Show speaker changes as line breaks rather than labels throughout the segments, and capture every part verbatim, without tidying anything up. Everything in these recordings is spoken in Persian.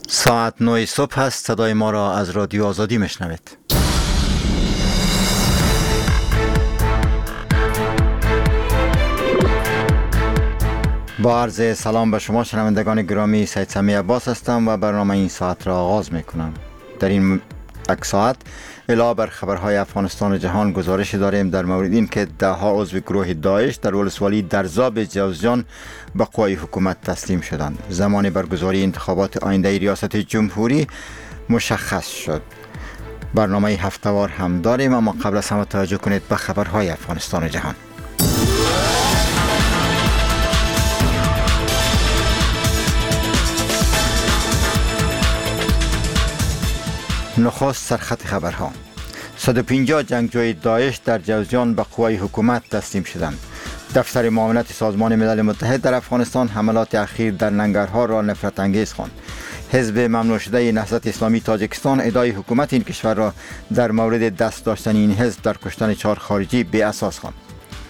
ساعت نه صبح است. صدای ما را از رادیو آزادی میشنوید. با عرض سلام به شما شنوندگان گرامی، سید سمی عباس هستم و برنامه این ساعت را آغاز میکنم. در این یک ساعت علاوه بر خبرهای افغانستان و جهان گزارش داریم در مورد این که ده ها عضو گروه داعش در ولسوالی درزاب جوزجان به قوای حکومت تسلیم شدند. زمان برگزاری انتخابات آینده ریاست جمهوری مشخص شد. برنامه هفته‌وار هم داریم، اما قبل از همه توجه کنید به خبرهای افغانستان و جهان. نخست سرخط خبرها. صد و پنجاه جنگجوی داعش در جوزجان به قوای حکومت تسلیم شدند. دفتر معاونت سازمان ملل متحد در افغانستان حملات اخیر در ننگرهار را نفرت انگیز خواند. حزب ممنوع شده نهضت اسلامی تاجیکستان ادعای حکومت این کشور را در مورد دست داشتن این حزب در کشتن چهار خارجی بی اساس خواند.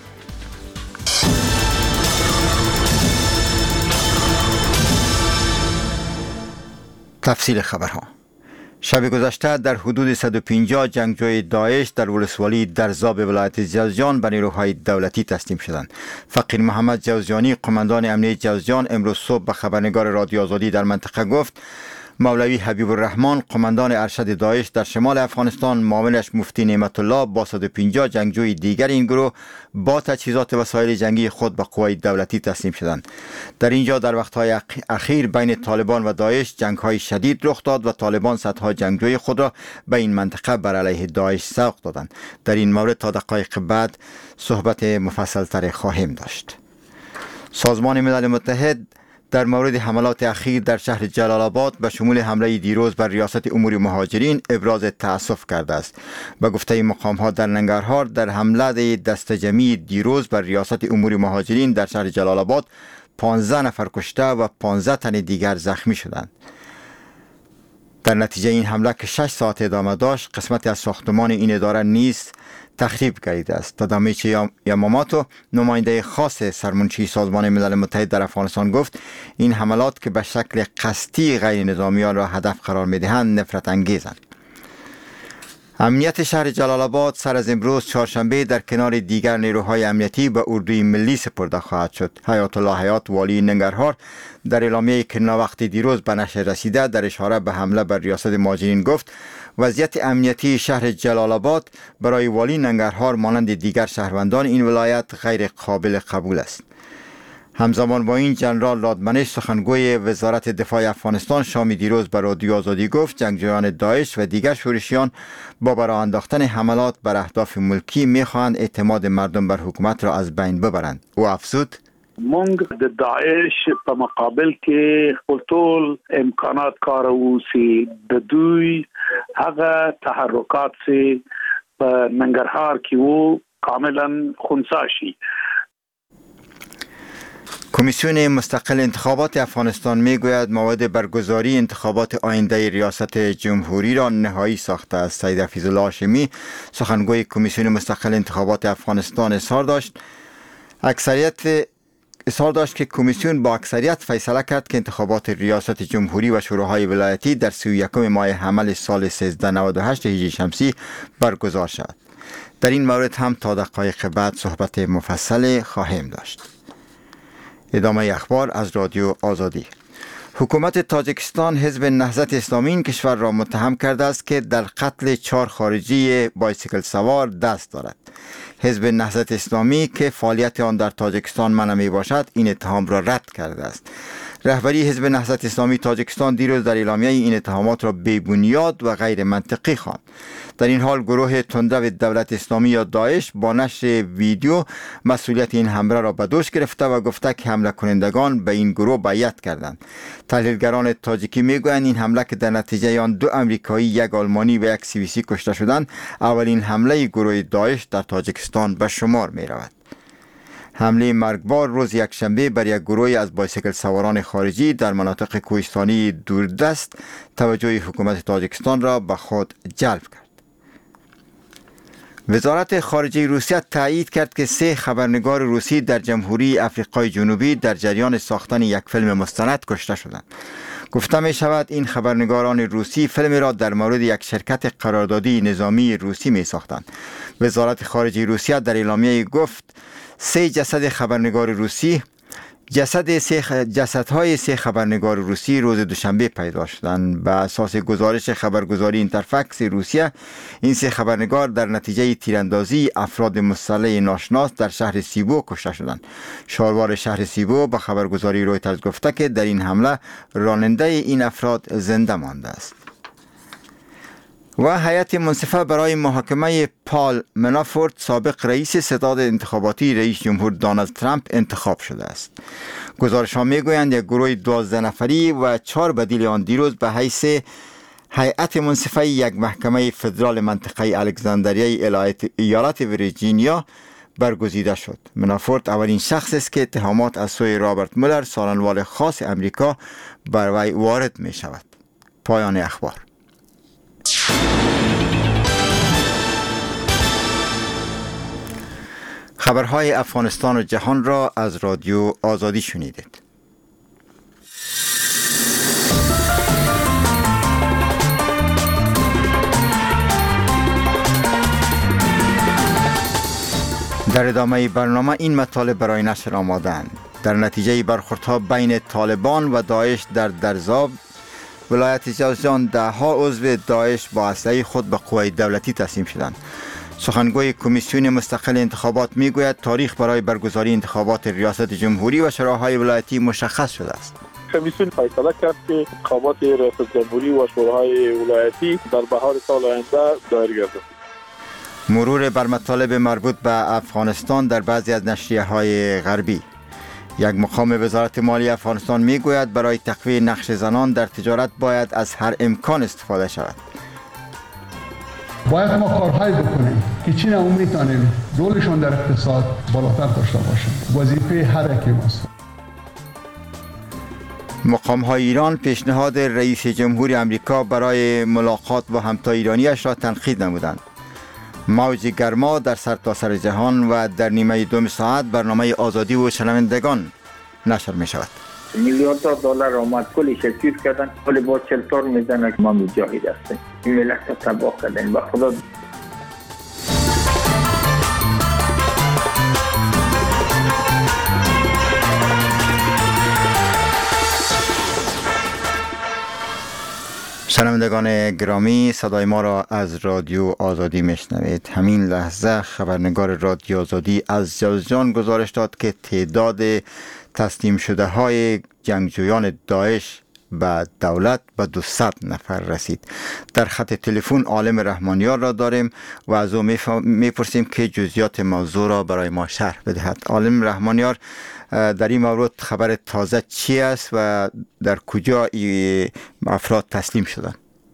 تفصیل خبرها. شب گذشته در حدود صد و پنجاه جنگجوی داعش در ولسوالی درزاب ولایت جوزجان به نیروهای دولتی تسلیم شدند. فقیر محمد جوزجانی، قماندان امنیه جوزجان، امروز صبح به خبرنگار رادیو آزادی در منطقه گفت مولوی حبیب الرحمن، قماندان ارشد داعش در شمال افغانستان، معاونش مفتی نعمت الله با صد و پنجاه جنگجوی دیگر این گروه با تجهیزات وسایل جنگی خود به قوای دولتی تسلیم شدند. در اینجا در وقتهای اخیر بین طالبان و داعش جنگ‌های شدید رخ داد و طالبان صدها جنگجوی خود را به این منطقه بر علیه داعش سوق دادند. در این مورد تا دقایق بعد صحبت مفصل‌تر خواهیم داشت. سازمان ملل متحد در مورد حملات اخیر در شهر جلال آباد به شمول حمله دیروز بر ریاست امور مهاجرین ابراز تأسف کرده است. به گفته مقام‌ها در ننگرهار در حمله دست جمعی دیروز بر ریاست امور مهاجرین در شهر جلال آباد پانزده نفر کشته و پانزده تن دیگر زخمی شدند. در نتیجه این حمله که شش ساعت ادامه داشت، قسمتی از ساختمان این اداره نیز تخریب گردیده است. تادامیچی یاماماتو، نماینده خاص سرمنشی سازمان ملل متحد در افغانستان گفت این حملات که به شکل قصدی غیر نظامیان را هدف قرار می‌دهند نفرت انگیزند. امنیت شهر جلال آباد سر از امروز چهارشنبه در کنار دیگر نیروهای امنیتی به اردوی ملی سپرده خواهد شد. حیات الله حیات، والی ننگرهار، در اعلامیه‌ای که وقت دیروز به نشر رسیده در اشاره به حمله بر ریاست مهاجرین گفت وضعیت امنیتی شهر جلال آباد برای والی ننگرهار مانند دیگر شهروندان این ولایت غیر قابل قبول است. همزمان با این جنرال لادمنش، سخنگوی وزارت دفاع افغانستان، شام دیروز به رادیو آزادی گفت جنگجویان داعش و دیگر شورشیان با براه انداختن حملات بر اهداف ملکی میخواهند اعتماد مردم بر حکومت را از بین ببرند. او افزود
مونږ د داعش په مقابل کې خپل ټول امکانات کاروو چې د دوی هغه تحرکات چې په ننګرهار کې وو کاملا خنثی شي.
کمیسیون مستقل انتخابات افغانستان میگوید موعد برگزاری انتخابات آینده ریاست جمهوری را نهایی ساخته است. سید حفیظالله هاشمی، سخنگوی کمیسیون مستقل انتخابات افغانستان، اظهار داشت اکثریت اظهار داشت که کمیسیون با اکثریت فیصله کرد که انتخابات ریاست جمهوری و شوراهای ولایتی در سی و یکم ماه حمل سال سیزده نود و هشت هجری شمسی برگزار شود. در این مورد هم تا دقایق بعد صحبت مفصل خواهیم داشت. ادامه اخبار از رادیو آزادی. حکومت تاجیکستان حزب نهضت اسلامی این کشور را متهم کرده است که در قتل چهار خارجی بایسیکل سوار دست دارد. حزب نهضت اسلامی که فعالیت آن در تاجیکستان منع می باشد این اتهام را رد کرده است. رهبری حزب نهضت اسلامی تاجیکستان دیروز در اعلامیه این اتهامات را بی‌بنیاد و غیر منطقی خواند. در این حال گروه تندرو دولت اسلامی یا داعش با نشر ویدیو مسئولیت این حمله را به دوش گرفته و گفته که حمله کنندگان به این گروه بیعت کردند. تحلیلگران تاجیکی میگویند این حمله که در نتیجه آن دو امریکایی، یک آلمانی و یک سوئیسی کشته شدند، اولین حمله گروه داعش در تاجیکستان به شمار می رود. حمله مرگبار روز یکشنبه بر یک گروه از بایسیکل سواران خارجی در مناطق کوهستانی دوردست توجه حکومت تاجیکستان را به خود جلب کرد. وزارت خارجه روسیه تایید کرد که سه خبرنگار روسی در جمهوری آفریقای جنوبی در جریان ساختن یک فیلم مستند کشته شدند. گفته می شود این خبرنگاران روسی فیلم را در مورد یک شرکت قراردادی نظامی روسی می ساختند. وزارت خارجه روسیه در اعلامیه گفت سه جسد خبرنگار روسی جسد سه جسدهای سه خبرنگار روسی روز دوشنبه پیدا شدند. به اساس گزارش خبرگزاری اینترفکس روسیه، این سه خبرنگار در نتیجه تیراندازی افراد مسلح ناشناس در شهر سیبو کشته شدند. شهروار شهر سیبو به خبرگزاری رویترز گفته که در این حمله راننده این افراد زنده مانده است. و هیئت منصفه برای محاکمه پال منافورت، سابق رئیس ستاد انتخاباتی رئیس جمهور دونالد ترامپ، انتخاب شده است. گزارش ها می گویند یک گروه دوازده نفری و چهار بدیل آن دیروز به حیث هیئت منصفه یک محکمه فدرال منطقه الکساندریای ایالت ویرجینیا برگزیده شد. منافورت اولین شخص است که اتهامات از سوی رابرت مولر، سالنوال خاص امریکا، بر وی وارد می شود. پایان اخبار. خبرهای افغانستان و جهان را از رادیو آزادی شنیدید. در ادامه برنامه این مطالب برای نشر آماده‌اند. در نتیجه برخوردها بین طالبان و داعش در درزاب، ولایت جوزجان، ده ها عضو داعش با اسلحه خود به قوای دولتی تسلیم شدند. سخنگوی کمیسیون مستقل انتخابات میگوید تاریخ برای برگزاری انتخابات ریاست جمهوری و شوراهای ولایتی مشخص شده است.
کمیسیون فیصله کرد که انتخابات ریاست جمهوری و شوراهای ولایتی در بهار سال آینده دایر گردد.
مرور بر مطالب مربوط به افغانستان در بعضی از نشریه‌های غربی. یک مقام وزارت مالی افغانستان میگوید برای تقویت نقش زنان در تجارت باید از هر امکان استفاده شود.
باید ما کارهایی بکنیم که چین هم میتونیم رولشون در اقتصاد بالاتر داشته باشیم. وظیفه هر یکی ماست.
مقام های ایران پیشنهاد رئیس جمهور آمریکا برای ملاقات با همتای ایرانیش را تنقید نمودند. موج گرما در سرتاسر جهان و در نیمه دوم ساعت برنامه آزادی و شنوندگان نشر می شود.
میلیاردها دلار آمد کلش چیز کردن، ولی با چلتار میزنن که ما مجاهد هستیم. این ملت را تباه کردن. با خدا
شنوندگان گرامی، صدای ما را از رادیو آزادی میشنوید. همین لحظه خبرنگار رادیو آزادی از جوزجان گزارش داد که تعداد تسلیم شده های جنگجویان داعش به دولت به دویست نفر رسید. در خط تلفن عالم رحمانیار را داریم و از او میپرسیم که جزئیات موضوع را برای ما شرح بدهد. عالم رحمانیار، در این مورد خبر تازه چی است و در کجا افراد تسلیم شدند؟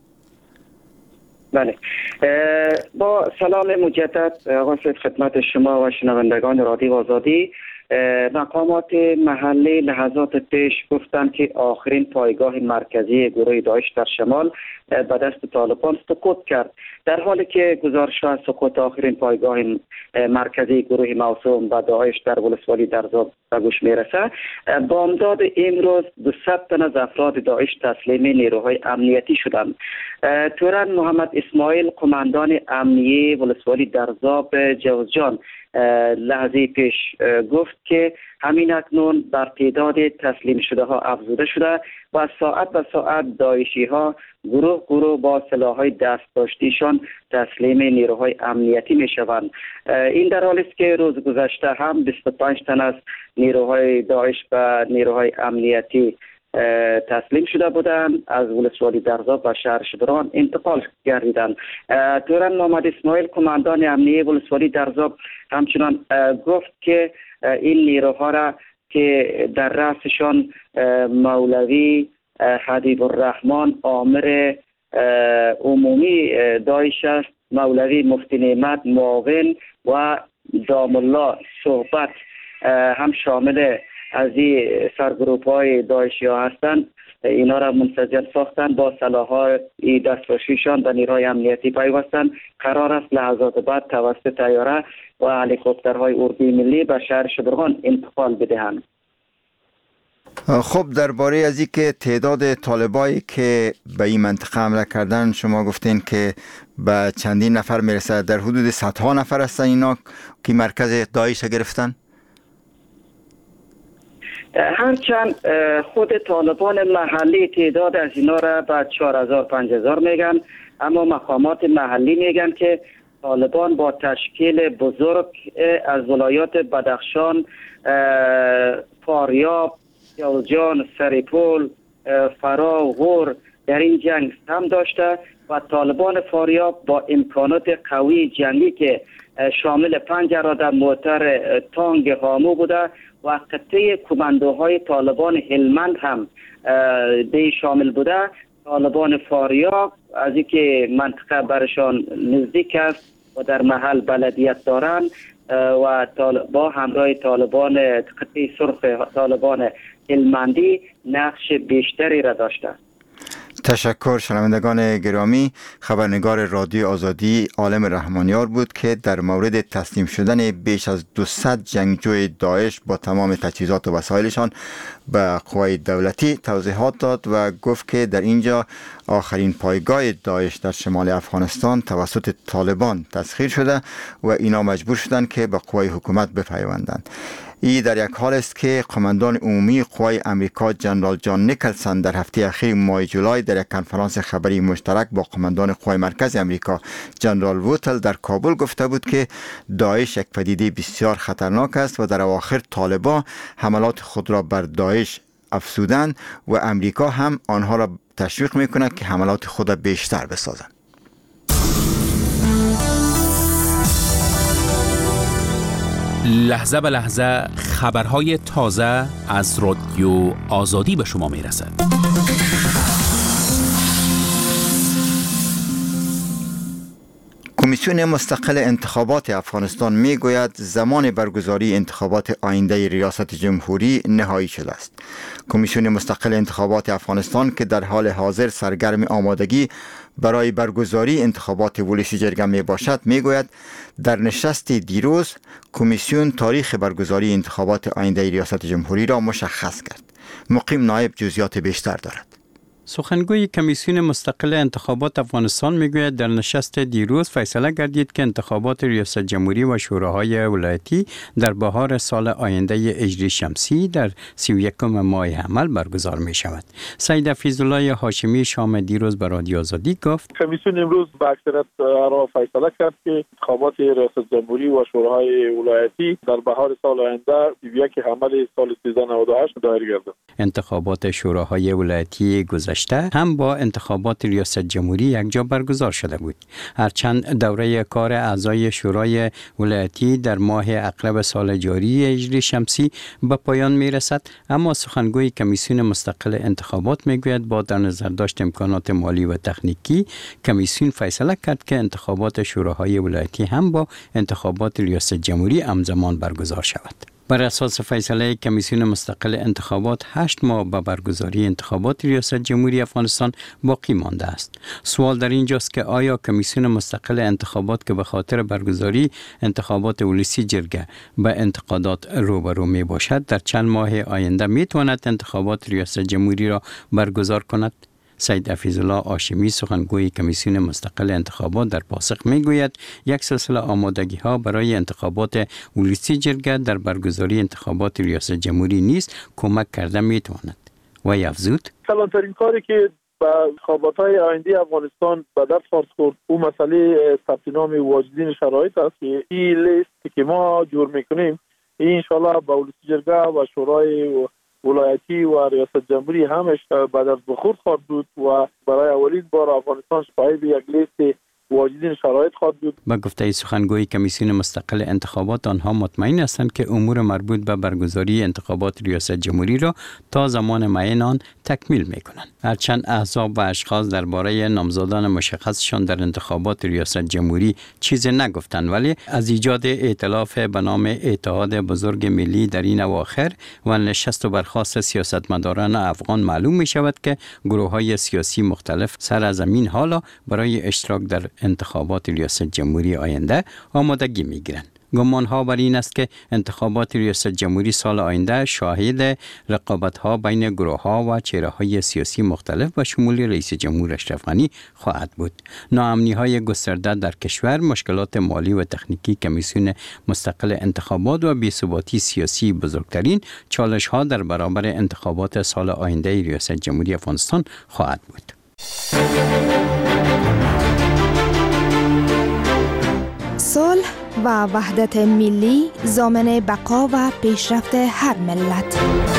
بله، با سلام مجدد آقای سید خدمت شما و شنوندگان رادیو آزادی. مقامات محلی لحظات پیش گفتند که آخرین پایگاه مرکزی گروه داعش در شمال به دست طالبان سقوط کرد، در حالی که گزارش از سقوط آخرین پایگاه مرکزی گروه موسوم به داعش در ولسوالی درزاب به گوش میرسه. بامداد امروز دویست تن از افراد داعش تسلیم نیروهای امنیتی شدند. تورن محمد اسماعیل، قماندان امنیه ولسوالی درزاب جوزجان، لحظه پیش گفت که همین اکنون بر تعداد تسلیم شده ها افزوده شده و ساعت به ساعت داعشی ها گروه گروه با سلاح‌های دست داشتیشان تسلیم نیروهای امنیتی می شوند. این در حالی است که روز گذشته هم بیست و پنج تن از نیروهای داعش به نیروهای امنیتی تسلیم شده بودند، از ولسوالی درزاب به شهر شبران انتقال گردیدند. تورن محمد اسماعیل، قماندان امنیه ولسوالی درزاب، همچنان گفت که این نیروها را که در رأسشان مولوی حبیب الرحمن آمر عمومی داعش است، مولوی مفتی نعمت معاون و دام الله صحبت هم شامل از این سرگروپ های داعشی ها هستند. اینا را منسجم ساختن، با سلاح‌های دسترسیشان به نیروهای امنیتی پیوستند. قرار است لحظات بعد توسط طیاره و هلیکوپترهای اردوی ملی به شهر شبرغان انتقال بدهند.
خب درباره از این که تعداد طالبایی که به این منطقه حمله کردن شما گفتین که به چندین نفر میرسه، در حدود صدها نفر هستن اینا که مرکز داعش گرفتن؟
هرچند خود طالبان محلی تعداد از اینا را به چهار هزار پنج هزار میگن، اما مقامات محلی میگن که طالبان با تشکیل بزرگ از ولایات بدخشان، فاریاب، جوزجان، سریپول، فرا و غور در این جنگ هم داشته و طالبان فاریاب با امکانات قوی جنگی که شامل پنج اراده موتر تانگ هامو بوده و قطعه کماندوهای طالبان هلمند هم به شامل بوده، طالبان فاریاب از اینکه منطقه برشان نزدیک است و در محل بلدیت دارند و با همراه طالبان قطعه سرخ طالبان هلمندی نقش بیشتری را داشته.
تشکر. شنوندگان گرامی، خبرنگار رادیو آزادی عالم رحمانیار بود که در مورد تسلیم شدن بیش از دویست جنگجوی داعش با تمام تجهیزات و وسایلشان به قوای دولتی توضیحات داد و گفت که در اینجا آخرین پایگاه داعش در شمال افغانستان توسط طالبان تسخیر شده و اینا مجبور شدند که به قوای حکومت بپیوندند. ای در یک حال است که قماندان عمومی قوای امریکا جنرال جان نیکلسون در هفته اخیر ماه جولای در یک کنفرانس خبری مشترک با قماندان قوای مرکز امریکا جنرال ووتل در کابل گفته بود که داعش یک پدیده بسیار خطرناک است و در اواخر طالبان حملات خود را بر داعش افزودند و امریکا هم آنها را تشویق میکند که حملات خود را بیشتر بسازند.
لحظه به لحظه خبرهای تازه از رادیو آزادی به شما میرسد.
کمیسیون مستقل انتخابات افغانستان میگوید زمان برگزاری انتخابات آینده ریاست جمهوری نهایی شده است. کمیسیون مستقل انتخابات افغانستان که در حال حاضر سرگرم آمادگی برای برگزاری انتخابات ولسی جرگه می باشد میگوید در نشست دیروز کمیسیون تاریخ برگزاری انتخابات آینده ریاست جمهوری را مشخص کرد. مقیم نایب جزئیات بیشتر دارد.
سخنگوی کمیسیون مستقل انتخابات افغانستان میگوید در نشست دیروز فیصله گردید که انتخابات ریاست جمهوری و شوراهای ولایتی در بهار سال آینده هجری شمسی در سی و یکم ماه حمل برگزار می شود. سید حفیظالله هاشمی شام دیروز به رادیو آزادی گفت
کمیسیون امروز به اکثریت را فیصله کرد که انتخابات ریاست جمهوری و شوراهای ولایتی در بهار سال آینده سی و یک حمل سال سیزده نود و هشت دایر گردد.
انتخابات شوراهای ولایتی گذشته هم با انتخابات ریاست جمهوری یکجا برگزار شده بود. هرچند دوره کار اعضای شورای ولایتی در ماه اقرب سال جاری هجری شمسی به پایان می رسد، اما سخنگوی کمیسیون مستقل انتخابات می گوید با در نظر داشت امکانات مالی و تکنیکی کمیسیون فیصله کرد که انتخابات شوراهای ولایتی هم با انتخابات ریاست جمهوری همزمان برگزار شود. بر اساس فیصله کمیسیون مستقل انتخابات هشت ماه به برگزاری انتخابات ریاست جمهوری افغانستان باقی مانده است. سوال در اینجاست که آیا کمیسیون مستقل انتخابات که به خاطر برگزاری انتخابات ولسی جرگه به انتقادات روبرو می باشد در چند ماه آینده می تواند انتخابات ریاست جمهوری را برگزار کند؟ سید حفیظالله هاشمی سخنگوی کمیسیون مستقل انتخابات در پاسخ میگوید یک سلسله آمادگی ها برای انتخابات ولسی جرگه در برگزاری انتخابات ریاست جمهوری نیز کمک کرده میتواند. و افزود
کلانترین کاری که با انتخابات های آینده افغانستان به دست خواهد کرد او مسئله ثبت نام واجدین شرایط است که این لیست که ما جور میکنیم این انشالله با ولسی جرگه و شورای ولایتی و ریاست جمهوری همش بعد از بخور خواهد بود و برای اولین بار افغانستان صاحب یک لیست واجدین شرایط خواهد بود.
با گفته سخنگوی کمیسیون مستقل انتخابات آنها مطمئن هستند که امور مربوط به برگزاری انتخابات ریاست جمهوری را تا زمان معین آن تکمیل میکنند. هرچند احزاب و اشخاص درباره نامزدان مشخصشان در انتخابات ریاست جمهوری چیزی نگفتند، ولی از ایجاد ائتلاف به نام اتحاد بزرگ ملی در این اواخر و نشست و برخاست سیاستمداران افغان معلوم می شود که گروه‌های سیاسی مختلف سر از این حالا برای اشتراک در انتخابات ریاست جمهوری آینده آمادگی می‌گیرند. گمان‌ها بر این است که انتخابات ریاست جمهوری سال آینده شاهد رقابت‌ها بین گروه‌ها و چهره‌های سیاسی مختلف و شمول رئیس جمهور اشرف غنی خواهد بود. ناامنی‌های گسترده در کشور، مشکلات مالی و تکنیکی کمیسیون مستقل انتخابات و بی‌ثباتی سیاسی بزرگترین چالش‌ها در برابر انتخابات سال آینده ریاست جمهوری افغانستان خواهد بود.
صلح و وحدت ملی ضامن بقا و پیشرفت هر ملت.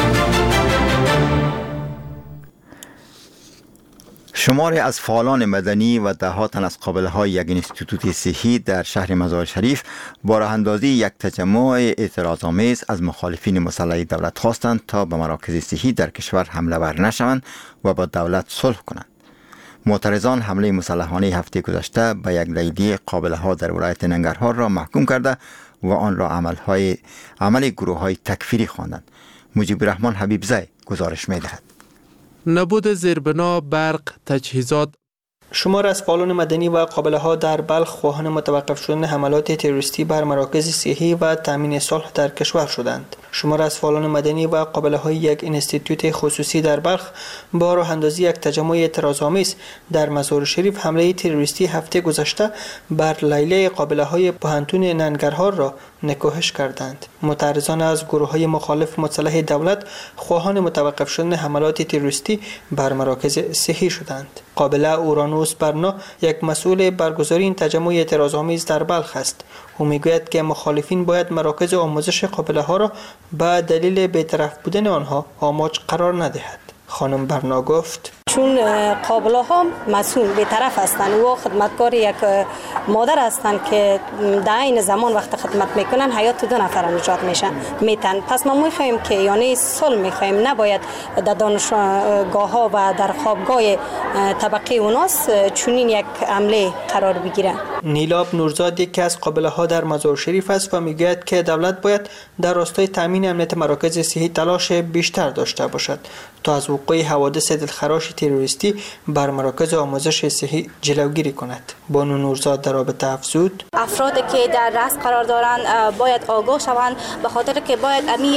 شماری از فعالان مدنی و ده تن از قابله‌های یک انستیتوت صحی در شهر مزار شریف با راه اندازی یک تجمع اعتراض‌آمیز از مخالفین مسلح دولت خواستند تا به مراکز صحی در کشور حمله ور نشوند و با دولت صلح کنند. معترضان حمله مسلحانه هفته گذشته به یک لیلی قابله‌ها در ولایت ننگرهار را محکوم کرده و آن را عملهای عمل گروه‌های تکفیری خواندند. مجیب الرحمن حبیبزی گزارش می‌دهد.
نبود زیربنا، برق، تجهیزات.
شمار از فعالان مدنی و قابله‌ها در بلخ خواهان متوقف شدن حملات تروریستی بر مراکز صحی و تامین صلح در کشور شدند. شمار از فعالان مدنی و قابله‌های یک انستیتوت خصوصی در بلخ با راه اندازی یک تجمع اعتراض‌آمیز در مزار شریف حمله تروریستی هفته گذشته بر لیله قابله‌های پوهنتون ننگرهار را نکوهش کردند. معترضان از گروه‌های مخالف مسلح دولت خواهان متوقف شدن حملات تروریستی بر مراکز صحی شدند. قابله اورانوس برنا یک مسئول برگزاری این تجمع اعتراض‌آمیز در بلخ است. او میگوید که مخالفین باید مراکز آموزش قابله‌ها را به دلیل بی‌طرف بودن آنها آماج قرار ندهد. خانم برنا گفت
چون قابله ها مسئول به طرف هستند و خدمتکار یک مادر هستند که در این زمان وقت خدمت میکنن حیات دو نفر نجات میشن میتن. پس ما میخوایم که یعنی صلح میخوایم، نباید در دانشگاه ها و در خوابگاه طبقه اوناس چنین یک عمله قرار بگیرن.
نیلاب نورزاد یکی از قابله ها در مزار شریف است و میگوید که دولت باید در راستای تامین امنیت مراکز صحی تلاش بیشتر داشته باشد تا از وقوع حوادث دلخراش تروریستی بر مراکز آموزش صحی جلوگیری کند. بانو نورزاد در رابطه افزود
افرادی که در رأس قرار دارند باید آگاه شوند، به خاطر که باید امی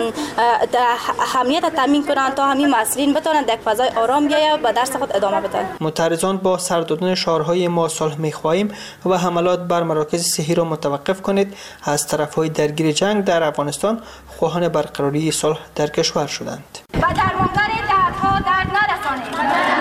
امنیت تامین کنند تا همین مسئولین بتوانند در فضای آرام بیاید و درس خود ادامه بدهند.
معترضان با سر دادن شعارهای ما صلح می‌خواهیم و حملات بر مراکز صحی را متوقف کنید از طرف‌های درگیر جنگ در افغانستان خواهان برقراری صلح در کشور شدند.
و درمانگر دردها درد نرسانید.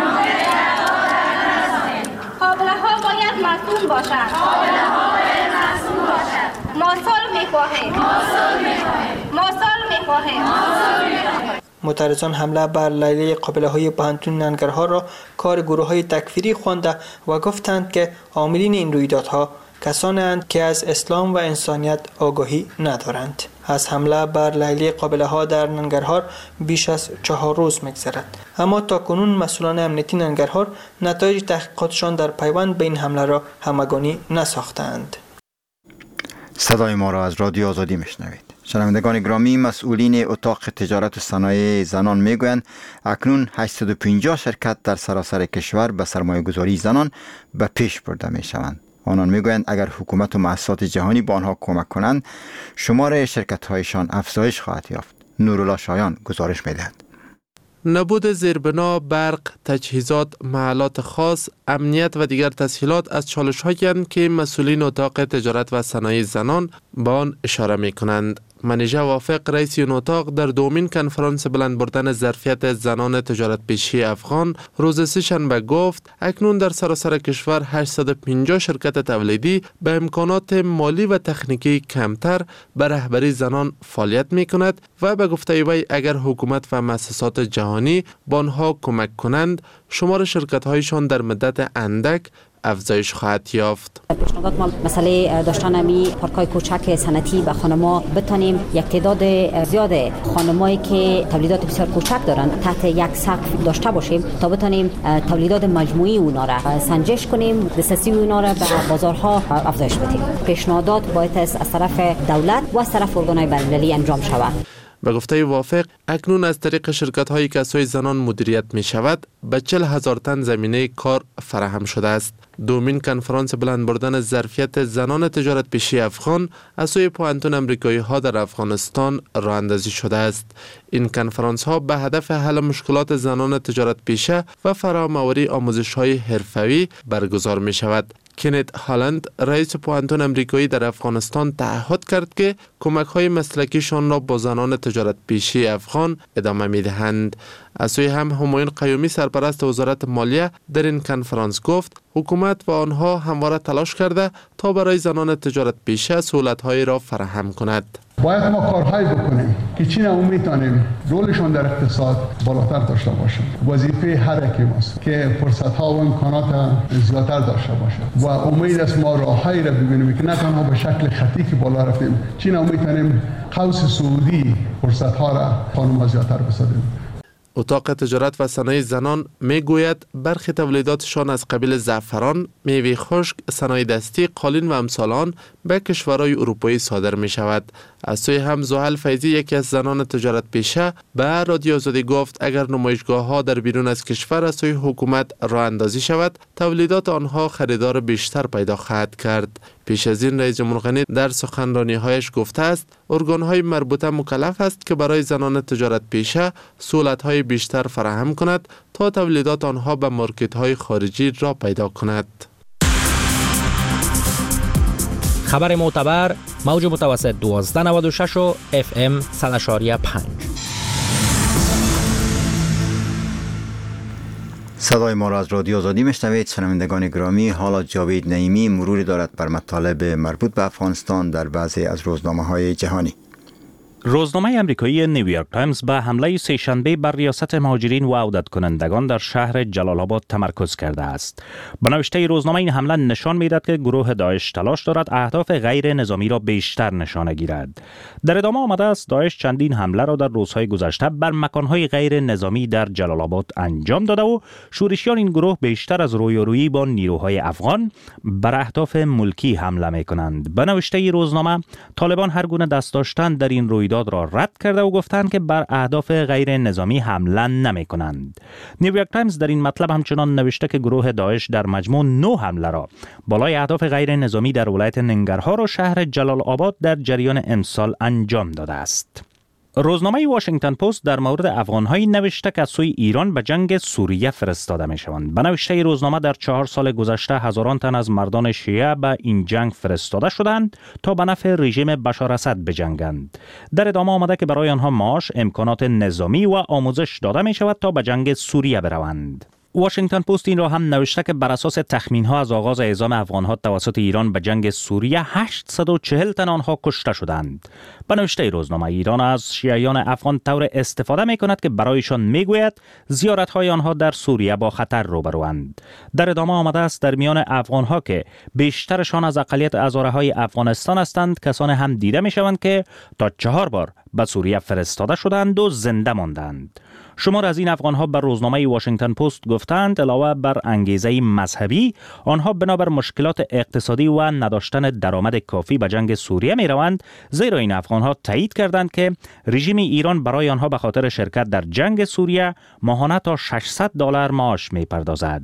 قابله‌ها باید مسئول باشند. قابله‌ها باید مسئول باشند. ما صلح می‌خواهیم. ما صلح می‌خواهیم. ما صلح می‌خواهیم. ما صلح می‌خواهیم.
معترضان حمله بر لیله قابله‌های پوهنتون ننگرهار را کار گروه‌های تکفیری خوانده و گفتند که عاملین این رویدادها کسانند که از اسلام و انسانیت آگاهی ندارند. از حمله بر لیلی قابله‌ها در ننگرهار بیش از چهار روز می‌گذرد، اما تا کنون مسئولان امنیتی ننگرهار نتایج تحقیقاتشان در پیوند به این حمله را همگانی نساختند.
صدای ما را از رادیو آزادی میشنوید. شنوندگان گرامی، مسئولین اتاق تجارت و صنایع زنان میگویند اکنون هشتصد و پنجاه شرکت در سراسر کشور به سرمایه گذاری زنان به پیش برده می شوند. آنان میگویند اگر حکومت و مؤسسات جهانی با آنها کمک کنند شمار شرکت هایشان افزایش خواهد یافت. نورالله شایان گزارش میدهد.
نبود زیربنا، برق، تجهیزات، محلات خاص، امنیت و دیگر تسهیلات از چالش‌هایی که مسئولین اتاق تجارت و صنایع زنان با آن اشاره می‌کنند. منیژه وافق رئیس این اتاق در دومین کنفرانس بلند بردن ظرفیت زنان تجارت پیشی افغان روز سه شنبه گفت اکنون در سراسر کشور هشتصد و پنجاه شرکت تولیدی به امکانات مالی و تکنیکی کمتر به رهبری زنان فعالیت می کند و به گفته وی اگر حکومت و مؤسسات جهانی با آنها کمک کنند شمار شرکت هایشان در مدت اندک افزایش خواهد یافت.
پیشنهادات ما مسئله داشتن امی پارکای کوچک صنعتی به خانم‌ها بتونیم یک تعداد زیاد خانمایی که تولیدات بسیار کوچک دارند تحت یک سقف داشته باشیم تا بتونیم تولیدات مجموعی اونا را سنجش کنیم، دسترسی اونا را به بازارها افزایش بدیم. پیشنهادات باید از طرف دولت و از طرف ارگان‌های بین‌المللی انجام شود.
به گفته وافق اکنون از طریق شرکت هایی که سوی زنان مدیریت می شود به چهل هزار تن زمینه کار فراهم شده است. دومین کنفرانس بلند بردن ظرفیت زنان تجارت پیشه افغان از سوی پوهنتون امریکایی ها در افغانستان راه اندازی شده است. این کنفرانس ها به هدف حل مشکلات زنان تجارت پیشه و فراهم‌آوری آموزش های حرفوی برگزار می شود. کنت هالند رئیس پوهنتون امریکایی در افغانستان تعهد کرد که کمک های مسلکیشان را با زنان تجارت پیشه افغان ادامه می دهند. از سوی هم همایون قیومی سرپرست وزارت مالیه در این کنفرانس گفت حکومت و آنها همواره تلاش کرده تا برای زنان تجارت پیشه سهولت‌هایی را فراهم کند.
باید ما کارهایی بکنیم که چی نمون میتونیم رولشون در اقتصاد بالاتر داشته باشیم. وظیفه هر یکی ماست که فرصت‌ها و امکانات زیادتر داشته باشه و امید است ما راههایی را ببینیم که نه تنها به شکل خطی که بالا رفتیم، چی نمون میتونیم قوس سعودی فرصت‌ها را خانم‌ها زیادتر بسازیم.
اتاق تجارت و صنایع زنان می گوید برخی تولیداتشان از قبیل زعفران، میوه خشک، صنایع دستی، قالین و امثال آن به کشورهای اروپایی صادر می شود. از سوی هم زحل فیضی یکی از زنان تجارت پیشه به رادیو آزادی گفت اگر نمایشگاه ها در بیرون از کشور از سوی حکومت راه اندازی شود تولیدات آنها خریدار بیشتر پیدا خواهد کرد. پیش از این رئیس جمهور غنی در سخنرانی هایش گفته است ارگان های مربوطه مکلف است که برای زنان تجارت پیشه سهولت های بیشتر فراهم کند تا تولیدات آنها به مارکت های خارجی را پیدا کند.
خبر معتبر موج متوسط دوازده نود و شش و اف ام صد و شش و پنج.
صدای ما را از رادیو آزادی میشنوید. شنوندگان گرامی، حالا جاوید نعیمی مروری دارد بر مطالب مربوط به افغانستان در بعضی از روزنامه‌های جهانی.
روزنامه امریکایی نیویورک تایمز به حمله سه‌شنبه بر ریاست مهاجرین و عودت کنندگان در شهر جلال آباد تمرکز کرده است. به نوشته روزنامه این حمله نشان می‌دهد که گروه داعش تلاش دارد اهداف غیر نظامی را بیشتر نشانه گیرد. در ادامه آمده است داعش چندین حمله را در روزهای گذشته بر مکان‌های غیر نظامی در جلال آباد انجام داده و شورشیان این گروه بیشتر از رویارویی با نیروهای افغان بر اهداف ملکی حمله می‌کنند. به نوشته روزنامه طالبان هر گونه دست داشتن در این روی داد را رد کرده و گفتند که بر اهداف غیر نظامی حمله نمی کنند. نیویورک تایمز در این مطلب همچنان نوشته که گروه داعش در مجموع نه حمله را بالای اهداف غیر نظامی در ولایت ننگرهار و شهر جلال آباد در جریان امسال انجام داده است. روزنامه واشنگتن پست در مورد افغان‌هایی نوشته که از سوی ایران به جنگ سوریه فرستاده می‌شوند. به نوشته روزنامه در چهار سال گذشته هزاران تن از مردان شیعه به این جنگ فرستاده شدند تا به نفع رژیم بشار اسد بجنگند. در ادامه آمده که برای آنها معاش، امکانات نظامی و آموزش داده می‌شود تا به جنگ سوریه بروند. واشنگتن پست این را هم نوشته که بر اساس تخمین‌ها از آغاز اعزام افغان‌ها توسط ایران به جنگ سوریه هشتصد و چهل تن آنها کشته شدند. به نوشته روزنامه ایران از شیعیان افغان طور استفاده می‌کند که برایشان می‌گوید زیارت‌های آنها در سوریه با خطر روبروند. در ادامه آمده است در میان افغان‌ها که بیشترشان از اقلیت هزاره‌های افغانستان هستند کسانی هم دیده می‌شوند که تا چهار بار به سوریه فرستاده شدند و زنده ماندند. شمار از این افغان‌ها بر روزنامه واشنگتن پست گفتند علاوه بر انگیزه مذهبی آنها بنابر مشکلات اقتصادی و نداشتن درآمد کافی به جنگ سوریه می‌روند، زیرا این افغان‌ها تایید کردند که رژیم ایران برای آنها به خاطر شرکت در جنگ سوریه ماهانه تا ششصد دلار معاش می‌پردازد.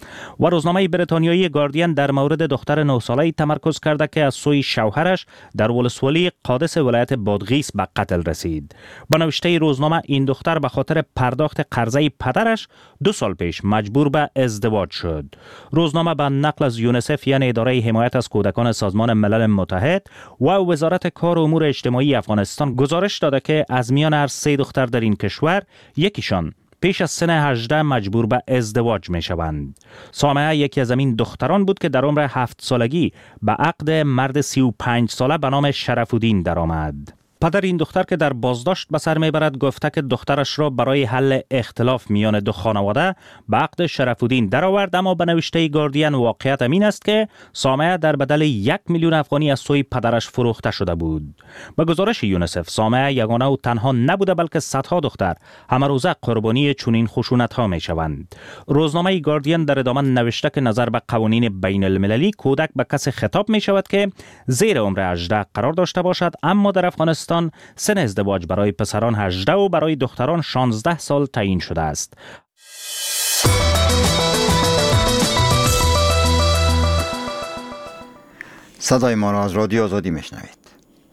و روزنامه بریتانیایی گاردین در مورد دختر نه ساله‌ای تمرکز کرده که از سوی شوهرش در ولسوالی قادس ولایت بادغیس به قتل رسید. با نوشته روزنامه این دختر به خاطر پرداخت قرضه پدرش دو سال پیش مجبور به ازدواج شد. روزنامه به نقل از یونیسف یعنی اداره حمایت از کودکان سازمان ملل متحد و وزارت کار و امور اجتماعی افغانستان گزارش داده که از میان هر سه دختر در این کشور یکیشان پیش از سن هجده مجبور به ازدواج می شوند. سامعه یکی از این دختران بود که در عمر هفت سالگی به عقد مرد سی و پنج ساله به نام شرف‌الدین درآمد. پدر این دختر که در بازداشت به سر میبرد گفته که دخترش را برای حل اختلاف میان دو خانواده به عقد شرف‌الدین درآورد، اما به نوشته گاردین واقعیت این است که سامعه در بدل یک میلیون افغانی از سوی پدرش فروخته شده بود. به گزارش یونیسف سامعه یگانه و تنها نبوده بلکه صدها دختر همه روزه قربانی چنین خشونت ها می شوند. روزنامه گاردین در ادامه نوشته که نظر به قوانین بین المللی کودک به کسی خطاب می شود که زیر عمر هجده قرار داشته باشد، اما در افغانستان افغانستان سن ازدواج برای پسران هجده و برای دختران شانزده سال تعیین شده است.
صدای ما را از رادیو آزادی میشنوید.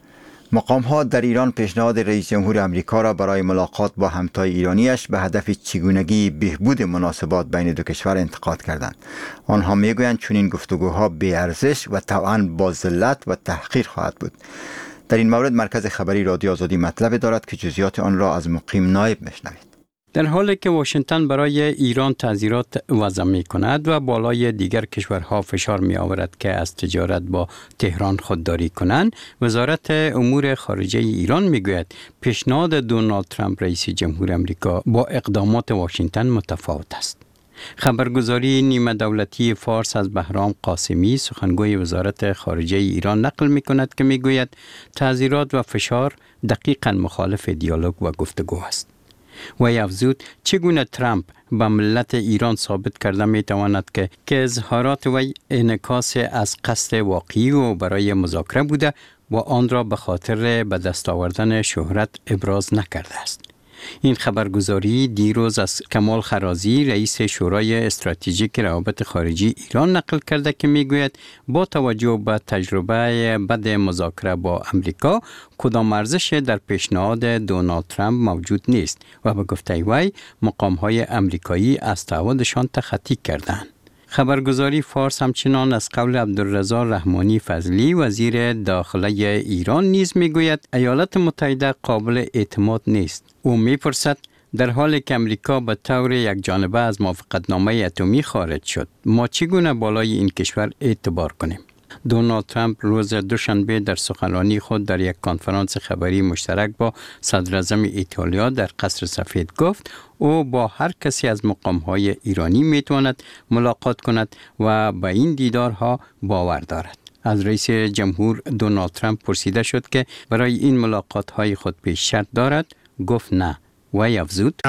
مقام ها در ایران پیشنهاد رئیس جمهور امریکا را برای ملاقات با همتای ایرانیش به هدف چگونگی بهبود مناسبات بین دو کشور انتقاد کردند. آنها میگویند چنین گفتگوها بی ارزش و طبعاً با ذلت و تحقیر خواهد بود. در این مورد مرکز خبری رادیو آزادی مطلب دارد که جزئیات آن را از مقیم نایب میشنوید.
در حالی که واشنگتن برای ایران تعزیرات وضع می کند و بالای دیگر کشورها فشار می آورد که از تجارت با تهران خودداری کنند، وزارت امور خارجه ایران می گوید پیشنهاد دونالد ترامپ رئیس جمهور امریکا با اقدامات واشنگتن متفاوت است. خبرگزاری نیمه دولتی فارس از بهرام قاسمی سخنگوی وزارت خارجه ایران نقل می کند که می گوید تعزیرات و فشار دقیقاً مخالف دیالوگ و گفتگو است. و افزود چگونه ترامپ به ملت ایران ثابت کرده می تواند که که اظهارات وی انعکاس از قصد واقعی و برای مذاکره بوده و آن را به خاطر به دست آوردن شهرت ابراز نکرده است. این خبرگزاری دیروز از کمال خرازی رئیس شورای استراتژیک روابط خارجی ایران نقل کرده که میگوید با توجه به تجربه بد مذاکره با امریکا کدام ارزش در پیشنهاد دونالد ترامپ موجود نیست و به گفته وی مقام‌های امریکایی از تعهدشان تخطی کردند. خبرگزاری فارس همچنان از قول عبدالرضا رحمانی فضلی وزیر داخله ایران نیز میگوید ایالات متحده قابل اعتماد نیست. او میپرسد در حالی که امریکا به طور یک جانبه از موافقتنامه اتمی خارج شد، ما چگونه بالای این کشور اعتبار کنیم؟ دونالد ترامپ روز دوشنبه در سخنرانی خود در یک کنفرانس خبری مشترک با صدر اعظم ایتالیا در قصر سفید گفت او با هر کسی از مقام‌های ایرانی میتواند ملاقات کند و به این دیدارها باور دارد. از رئیس جمهور دونالد ترامپ پرسیده شد که برای این ملاقات‌های خود پیش شرط دارد، گفت نه. وی افزود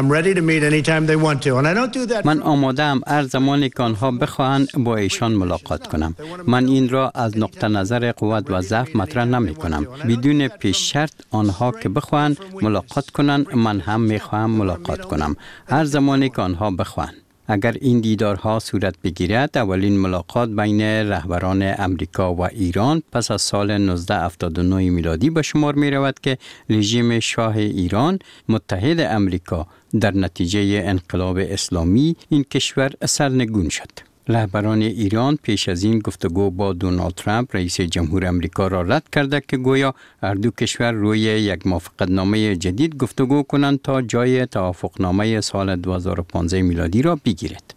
من آماده ام هر زمانی که آنها بخواهند با ایشان ملاقات کنم. من این را از نقطه نظر قوت و ضعف مطرح نمی کنم. بدون پیش شرط آنها که بخواهند ملاقات کنند من هم می خواهم ملاقات کنم هر زمانی که آنها بخواهند. اگر این دیدارها صورت بگیرد اولین ملاقات بین رهبران امریکا و ایران پس از سال نوزده هفتاد و نه میلادی به شمار می رود که رژیم شاه ایران متحد امریکا در نتیجه انقلاب اسلامی این کشور سرنگون شد. رهبران ایران پیش از این گفتگو با دونالد ترامپ رئیس جمهور امریکا را رد کرده که گویا هر دو کشور روی یک موافقتنامه جدید گفتگو کنند تا جای توافقنامه سال دو هزار و پانزده میلادی را بگیرد.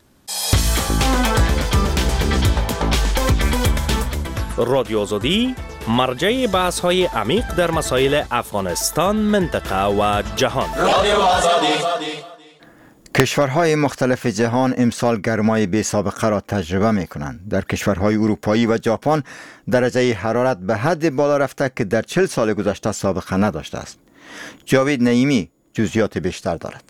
رادیو آزادی مرجع بحث های عمیق در مسائل افغانستان، منطقه و جهان. رادیو آزادی.
کشورهای مختلف جهان امسال گرمای بی سابقه را تجربه می کنند. در کشورهای اروپایی و ژاپن درجه حرارت به حد بالا رفته که در چهل سال گذشته سابقه نداشته است. جاوید نعیمی جزئیات بیشتر دارد.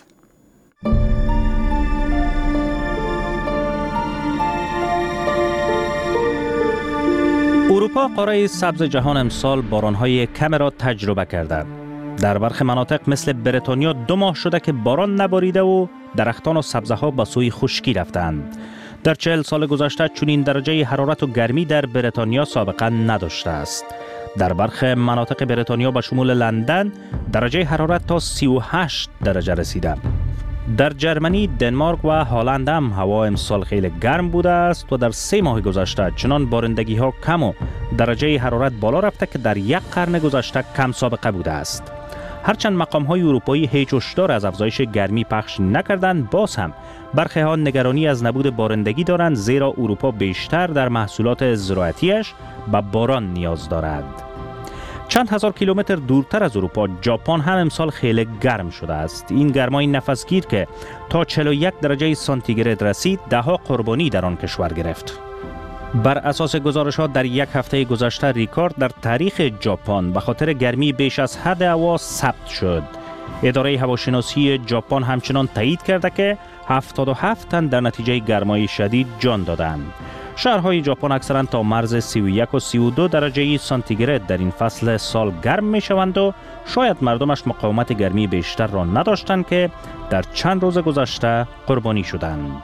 اروپا قاره سبز جهان امسال بارانهای کم را تجربه کرده. در برخی مناطق مثل بریتانیا دو ماه شده که باران نباریده و درختان و سبزه ها به سوی خشکی رفتند. در چهل سال گذشته چنین درجه حرارت و گرمی در بریتانیا سابقه نداشته است. در برخی مناطق بریتانیا به شمول لندن درجه حرارت تا سی و هشت درجه رسیده. در جرمنی، دنمارک و هلند هم هوا امسال خیلی گرم بوده است و در سه ماه گذشته چنان بارندگی ها کم و درجه حرارت بالا رفته که در یک قرن گذشته کم سابقه بوده است. هرچند مقام های اروپایی هیچ هشدار از افزایش گرمی پخش نکردند، باز هم برخی ها نگرانی از نبود بارندگی دارند، زیرا اروپا بیشتر در محصولات زراعتیش به باران نیاز دارد. چند هزار کیلومتر دورتر از اروپا، ژاپن هم امسال خیلی گرم شده است. این گرمای نفسگیر که تا چهل و یک درجه سانتیگراد رسید، ده ها قربانی در آن کشور گرفت. بر اساس گزارشات در یک هفته گذشته ریکورد در تاریخ ژاپن به خاطر گرمی بیش از حد هوا ثبت شد. اداره هواشناسی ژاپن همچنان تایید کرده که هفتاد و هفت تن در نتیجه گرمای شدید جان دادند. شهرهای ژاپن اکثرا تا مرز سی و یک و سی و دو درجه سانتیگراد در این فصل سال گرم می شوند و شاید مردمش مقاومت گرمی بیشتر را نداشتند که در چند روز گذشته قربانی شدند.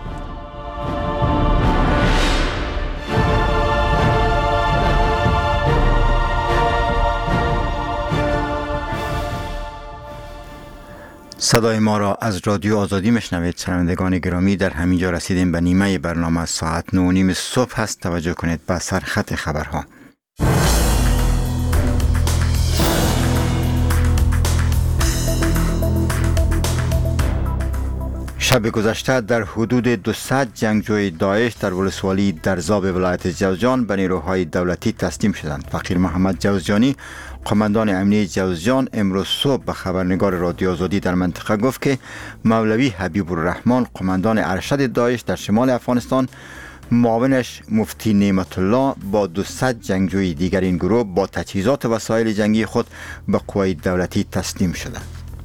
صدای ما را از رادیو آزادی میشنوید. شنوندگان گرامی، در همینجا رسیدیم به نیمه برنامه. ساعت نه و نیم صبح هست. توجه کنید به سرخط خبرها. شب گذشته در حدود دویست جنگجوی داعش در ولسوالی درزاب ولایت جوزجان به نیروهای دولتی تسلیم شدند. فقیر محمد جوزجانی، قماندان امنیه جوزجان، امروز صبح به خبرنگار رادیو آزادی در منطقه گفت که مولوی حبیب الرحمن، قماندان ارشد داعش در شمال افغانستان، معاونش مفتی نعمت الله با دویست جنگجوی دیگر این گروه با تجهیزات و وسایل جنگی خود به قوای دولتی تسلیم شدند.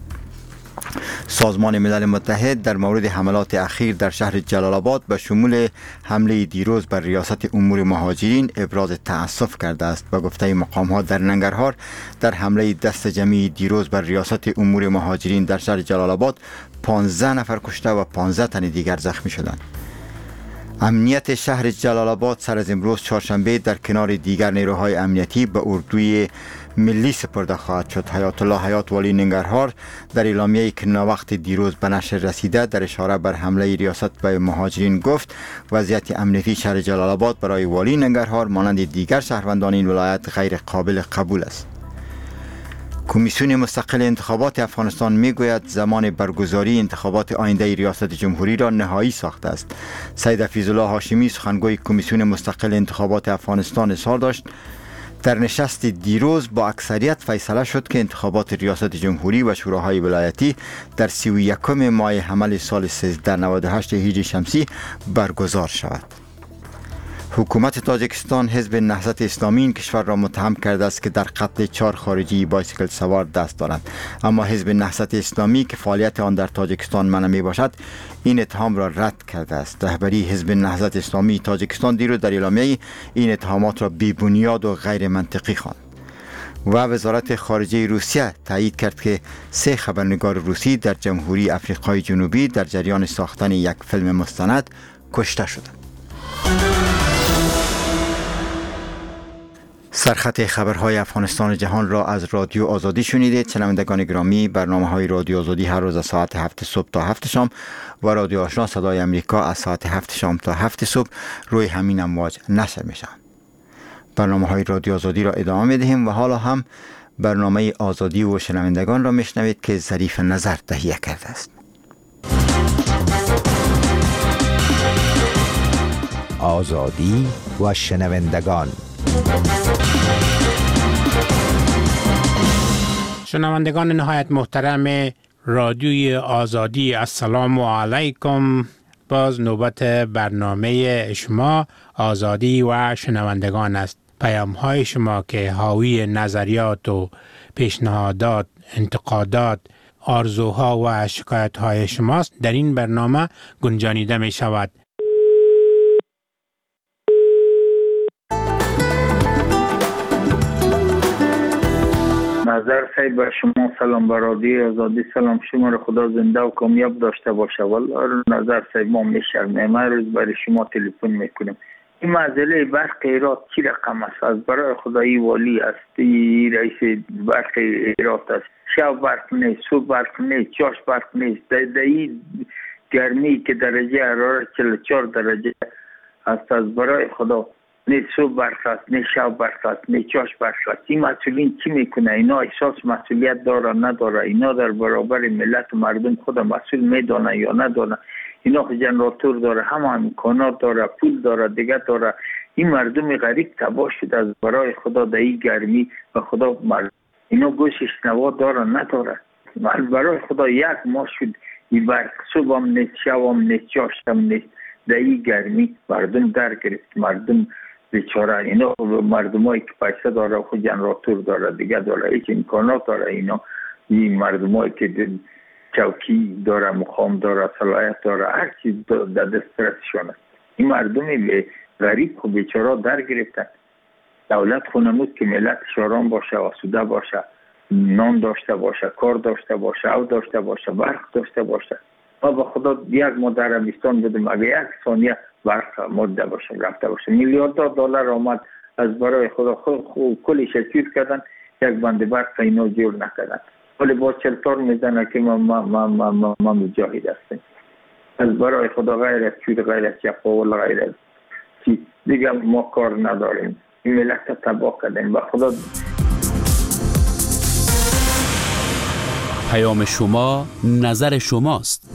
سازمان ملل متحد در مورد حملات اخیر در شهر جلال آباد به شمول حمله دیروز بر ریاست امور مهاجرین ابراز تأسف کرده است. به گفته مقام‌ها در ننگرهار در حمله دست جمعی دیروز بر ریاست امور مهاجرین در شهر جلال آباد پانزده نفر کشته و پانزده تن دیگر زخمی شدند. امنیت شهر جلال آباد سر از امروز چهارشنبه در کنار دیگر نیروهای امنیتی به اردوی ملی سپرده خواهد شد. حیات الله حیات والی ننگرهار در اعلامیه‌ای که ناوقت دیروز به نشر رسیده در اشاره بر حمله ریاست به مهاجرین گفت وضعیت امنیتی شهر جلال آباد برای والی ننگرهار مانند دیگر شهروندان این ولایت غیر قابل قبول است. کمیسیون مستقل انتخابات افغانستان میگوید زمان برگزاری انتخابات آینده ریاست جمهوری را نهایی ساخته است. سید حفیظالله هاشمی سخنگوی کمیسیون مستقل انتخابات افغانستان اظهار داشت در نشست دیروز با اکثریت فیصله شد که انتخابات ریاست جمهوری و شوراهای ولایتی در سی و یکم ماه حمل سال سیزده نود و هشت هجری شمسی برگزار شود. حکومت تاجیکستان حزب نهضت اسلامی این کشور را متهم کرده است که در قتل چهار خارجی بایسیکل سوار دست دارند، اما حزب نهضت اسلامی که فعالیت آن در تاجیکستان منع می باشد این اتهام را رد کرده است. رهبری حزب نهضت اسلامی تاجیکستان دیروز در اعلامیه این اتهامات را بی بنیاد و غیر منطقی خواند. و وزارت خارجه روسیه تایید کرد که سه خبرنگار روسی در جمهوری آفریقای جنوبی در جریان ساختن یک فیلم مستند کشته شدند. سرخط خبرهای افغانستان و جهان را از رادیو آزادی شنیدید. شنوندگان گرامی، برنامه‌های رادیو آزادی هر روز از ساعت هفت صبح تا هفت شام و رادیو آشنا صدای امریکا از ساعت هفت شام تا هفت صبح روی همین امواج نشر میشن. برنامه‌های رادیو آزادی را ادامه میدهیم و حالا هم برنامه آزادی و شنوندگان را میشنوید که ظریف نظر تهیه کرده است.
آزادی و شنوندگان.
شنوندگان نهایت محترم رادیوی آزادی، السلام علیکم. باز نوبت برنامه شما آزادی و شنوندگان است. پیام های شما که حاوی نظریات و پیشنهادات، انتقادات، آرزوها و شکایت های شماست در این برنامه گنجانیده می شود.
نظر صاحب به شما سلام، به رادیو آزادی سلام. شما را خدا زنده و کامیاب داشته باشه. والله نظر صاحب ما میشرمیم روز برای شما تلفن میکنیم. این مسئله برق ایراد چی رقم است؟ از برای خدایی والی است، رئیس برق ایراد است. شب برق نیست، صبح برق نیست، چاش برق نیست. در این گرمی که درجه حرارت چهل و چهار درجه است، از برای خدا نه صبح برق است، نه شب برق است، نه چاش برق است. این مسئولین چی میکنه؟ اینا احساس مسئولیت داره نداره؟ اینا در برابر ملت و مردم خود مسئول میدانه یا ندانه؟ اینا جنراتور داره، همه امکانات داره، پول داره، دیگه داره. این مردم غریب تباه شده از برای خدا در این گرمی و خدا مردم. اینا گوشش نوا داره نداره؟ برای خدا یک ماه شد این برق، صبح هم نیست، شب هم نیست، چاش هم نیست. در این گرمی مردم در گرفت، مردم بیچاره. اینا مردمایی که پیسه داره خود جنراتور داره، دیگه داره، هیچ امکانات داره. اینا این مردمایی که چوکی داره، مقام داره، صلاحیت داره، هر چیز در دسترسشون است. این مردمی به غریب خو بیچاره در گرفتن. دولت خو نمود که ملتش آرام باشه، آسوده باشه، نان داشته باشه، کار داشته باشه، او داشته باشه، برق داشته باشه. ما به خدا یک ما در عربستان بودیم، اگه یک ثانیه برق ماده باشیم رفته باشیم، میلیاردها دلار آمد از برای خدا خود کلش چیز کردن، یک بند برق اینا جور نکردن. ولی باز چلتار میزنه که ما ما ما ما ما, ما مجاهد هستیم. از برای خدا غیر از چود، غیر از چپاول، غیر از چی دیگه ما کار نداریم. این ملت تباه کردیم. به خدا
پیام شما نظر شماست.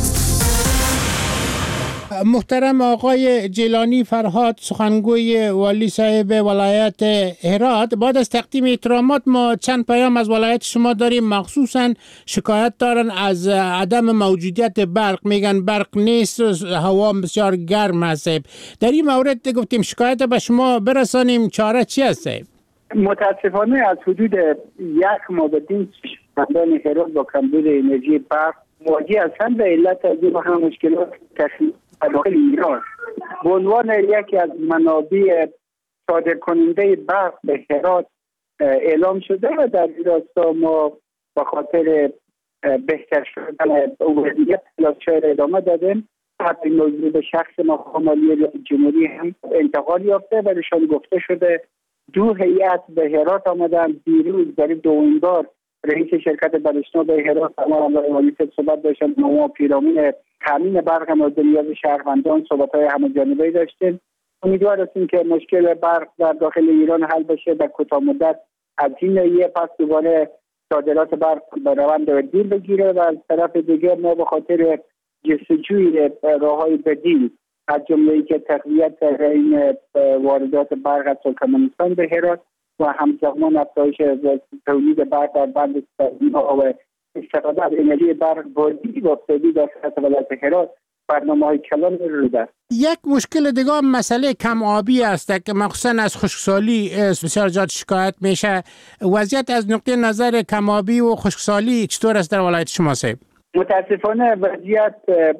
محترم آقای جیلانی فرهاد، سخنگوی والی صاحب ولایت هرات، بعد از تقدیم احترامات ما چند پیام از ولایت شما داریم. مخصوصا شکایت دارن از عدم موجودیت برق، میگن برق نیست، هوا بسیار گرم هست. در این مورد گفتیم شکایت به شما برسانیم، چاره چی هست؟
متاسفانه از حدود یک ماه بدین شهروندان هرات با کمبود انرژی برق مواجه هستند. به علت از این هم مشکلات تخلیق داخل ایران به عنوان یکی از منابع صادر کننده برق به هرات اعلام شده و در این راستا ما به خاطر بهتر شدن وضعیت تلاش‌ها ادامه دادیم. حتی موضوع به شخص مقام عالی ریاست جمهوری هم انتقال یافته و نشان گفته شده. دو هیئت به هرات آمدن. دیروز در دومین بار رئیس شرکت بلشناب به هرات اما والی صحبت داشتن، ما پیرامون تامین برق مورد نیاز شهروندان صحبت‌های همه‌جانبه داشتیم. امیدوار هستیم که مشکل برق در داخل ایران حل بشه در کوتاه مدت. از این ناحیه پس دوباره صادرات برق به روند دیر بگیره و از طرف دیگر ما به خاطر جستجوی راه‌های بدیل از جمله که تقویت این واردات برق از ترکمنستان به هرات و همزمان افزایش تولید برق در بند سازی‌ها و استفاده از انرژی برق بادی و فعلی در سطح ولایت هرات برنامه‌های کلان رو دست.
یک مشکل دیگه مسئله کم آبی است که مخصوصا از خشکسالی بسیار زیاد شکایت میشه. وضعیت از نقطه نظر کم آبی و خشکسالی چطور است در ولایت شما صاحب؟
متاسفانه وضعیت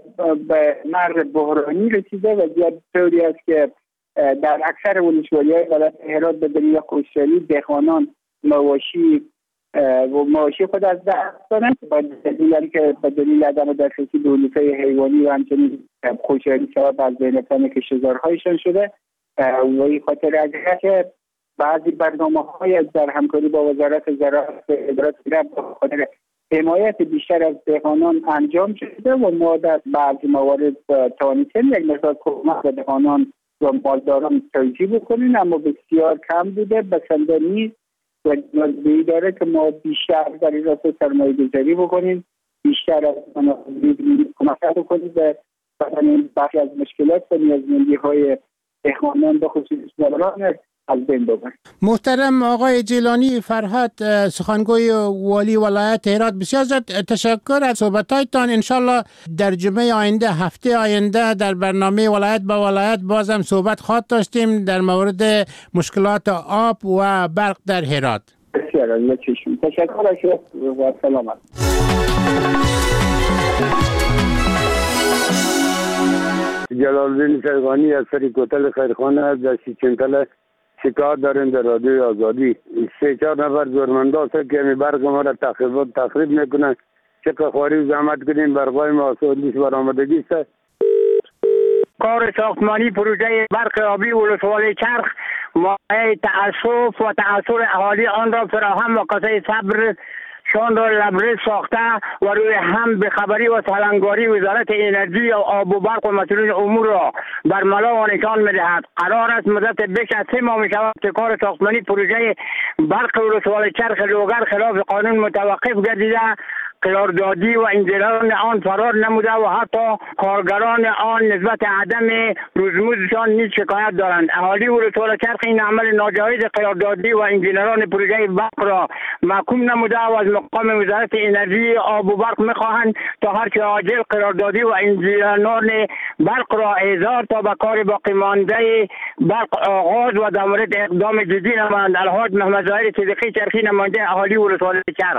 به مر بحرانی رسیده. وضعیت طوری است که در اکثر ولسوالی‌های ولایت هرات به دلیل خشکسالی دهقانان مواشی و مواشی خود از دست دارند با دلیل که به دلیل عدم دسترسی به علوفه حیوانی و همچنین خشکسالی سبب از بین رفتن کشتزارهایشان شده و این خاطر اگر که بعضی برنامه‌های در همکاری با وزارت زراعت و ادارات با خاطر حمایت بیشتر از دهقانان انجام شده و ما در بعضی موارد توانستیم یک مقدار کمک به دهقانان و مالداران توجیه بکنیم، اما بسیار کم بوده، بسنده نیست و نیازی داره که ما بیشتر در این راستا سرمایه گذاری بکنیم، بیشتر از منابع کمک بکنیم به برخی از مشکلات و نیازمندی های دهقانان به خصوص مالداران از بین ببریم.
محترم آقای جیلانی فرهاد، سخنگوی والی ولایت هرات، بسیار زیاد تشکر از صحبتایتان. انشالله در جمعه آینده، هفته آینده در برنامه ولایت با ولایت بازم صحبت خواهد داشتیم در مورد مشکلات آب و برق در هرات.
بسیار عالی، تشکر و سلامت.
جلال‌الدین سیغانی از سری کوتل خیرخانه از دستی چنتل شکایت داریم در رادیوی آزادی. سه چهار نفر زورمنده هست که می برق ما را تخریب تخریب میکنن. چقدر خواری زحمت کنیم برقای ما سودیش برآمدگی است.
کار ساختمانی پروژه برق آبی ولسوالی چرخ مایه تأسف و تأثیر اهالی آن را فراهم و قصه صبر شان را لبریز ساخته و روی هم به خبری و سالنگاری وزارت انرژی و آب و برق و مسئولین امور را برملا و نشان می‌دهد. قرار است مدت بیش از سه ماه می‌شود که کار ساختمانی پروژه برق ولسوالی چرخ لوگر خلاف قانون متوقف گردیده، قراردادی و انجیران آن فرار نموده و حتی کارگران آن نسبت عدم روزمزدشان نیز شکایت دارند. اهالی ولسوالی چرخ این عمل ناجایز قراردادی و انجینران پروژه برق را محکوم نموده و از مقام وزارت انرژی آب و برق می‌خواهند تا هر چه عاجل قراردادی و انجینران برق را احضار تا به کار باقی مانده برق آغاز و در مورد اقدام جدی نمایند. الحاج محمد ظاهر صدیقی چرخی، نماینده اهالی ولسوالی چرخ.